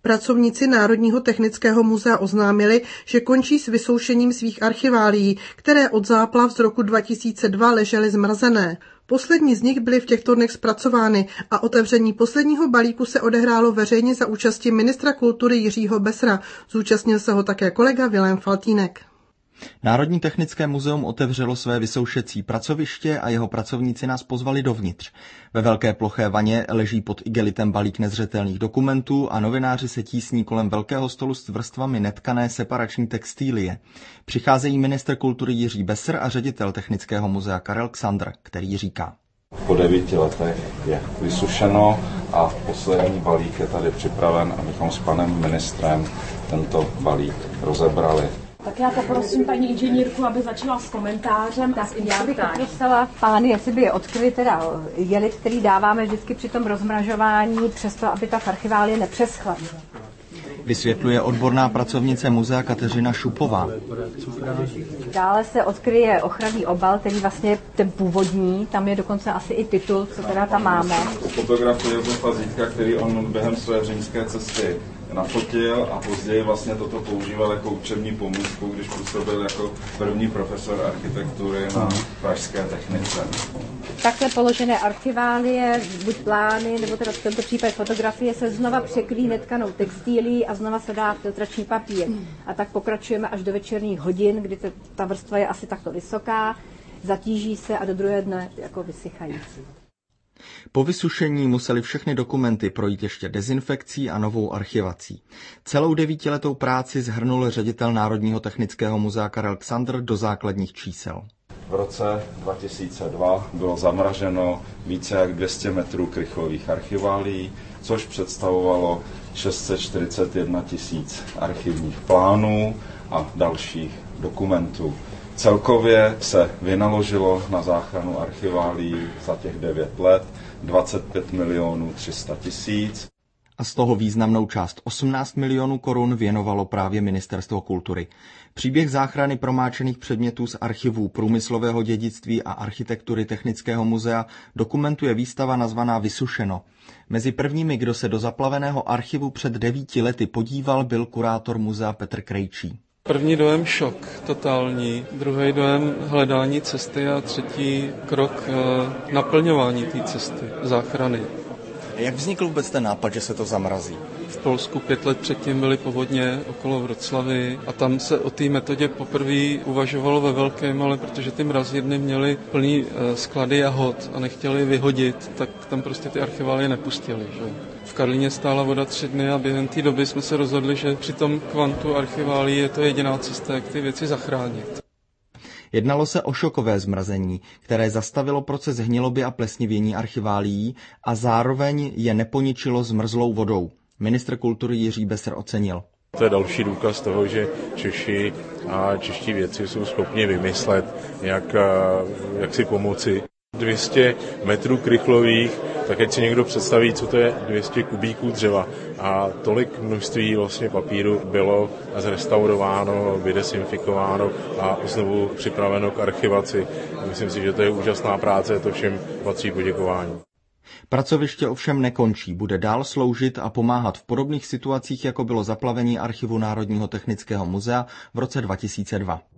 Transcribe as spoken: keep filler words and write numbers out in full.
Pracovníci Národního technického muzea oznámili, že končí s vysoušením svých archiválií, které od záplav z roku dva tisíce dva ležely zmrazené. Poslední z nich byly v těchto dnech zpracovány a otevření posledního balíku se odehrálo veřejně za účasti ministra kultury Jiřího Bessera. Zúčastnil se ho také kolega Vilém Faltýnek. Národní technické muzeum otevřelo své vysoušecí pracoviště a jeho pracovníci nás pozvali dovnitř. Ve velké ploché vaně leží pod igelitem balík nezřetelných dokumentů a novináři se tísní kolem velkého stolu s vrstvami netkané separační textílie. Přicházejí ministr kultury Jiří Besser a ředitel Technického muzea Karel Ksandr, který říká: Po devíti letech je vysušeno a poslední balík je tady připraven, abychom s panem ministrem tento balík rozebrali. Tak já poprosím paní inženýrku, aby začala s komentářem. Tak já bych poprosila pány, jestli by odkryli teda jelit, který dáváme vždycky při tom rozmražování, přesto, aby ta archiválie nepřeschla. Vysvětluje odborná pracovnice muzea Kateřina Šupová. Dále se odkryje ochranný obal, který vlastně ten původní, tam je dokonce asi i titul, co teda tam máme. Fotografie Josefa Zítka, který on během své římské cesty nafotil a později vlastně toto používal jako učební pomůcku, když působil jako první profesor architektury na pražské technice. Takhle položené archiválie, buď plány, nebo teda v tomto případě fotografie, se znova překlí netkanou textílií a znova se dá filtrační papír. A tak pokračujeme až do večerních hodin, kdy ta vrstva je asi takto vysoká, zatíží se a do druhé dne jako vysychající. Po vysušení museli všechny dokumenty projít ještě dezinfekcí a novou archivací. Celou devítiletou práci shrnul ředitel Národního technického muzea Karel Ksandr do základních čísel. V roce dva tisíce dva bylo zamraženo více jak dvě stě metrů krychlových archiválií, což představovalo šest set čtyřicet jedna tisíc archivních plánů a dalších dokumentů. Celkově se vynaložilo na záchranu archiválií za těch devět let dvacet pět milionů tři sta tisíc. A z toho významnou část osmnáct milionů korun věnovalo právě Ministerstvo kultury. Příběh záchrany promáčených předmětů z archivů průmyslového dědictví a architektury Technického muzea dokumentuje výstava nazvaná Vysušeno. Mezi prvními, kdo se do zaplaveného archivu před devíti lety podíval, byl kurátor muzea Petr Krejčí. První dojem šok, totální, druhý dojem hledání cesty a třetí krok naplňování té cesty, záchrany. Jak vznikl vůbec ten nápad, že se to zamrazí? V Polsku pět let předtím byly povodně okolo Vroclavy a tam se o té metodě poprvé uvažovalo ve velkém, ale protože ty mrazírny měly plný sklady a hod a nechtěli vyhodit, tak tam prostě ty archiválie nepustili. Že? V Karlíně stála voda tři dny a během té doby jsme se rozhodli, že při tom kvantu archiválií je to jediná cesta, jak ty věci zachránit. Jednalo se o šokové zmrazení, které zastavilo proces hniloby a plesnivění archiválií a zároveň je neponičilo zmrzlou vodou. Ministr kultury Jiří Besser ocenil. To je další důkaz toho, že Češi a čeští vědci jsou schopni vymyslet, jak, jak si pomoci. dvě stě metrů krychlových, tak ať si někdo představí, co to je dvě stě kubíků dřeva. A tolik množství vlastně papíru bylo zrestaurováno, vydesinfikováno a znovu připraveno k archivaci. Myslím si, že to je úžasná práce, to všem patří poděkování. Pracoviště ovšem nekončí, bude dál sloužit a pomáhat v podobných situacích, jako bylo zaplavení archivu Národního technického muzea v roce dva tisíce dva.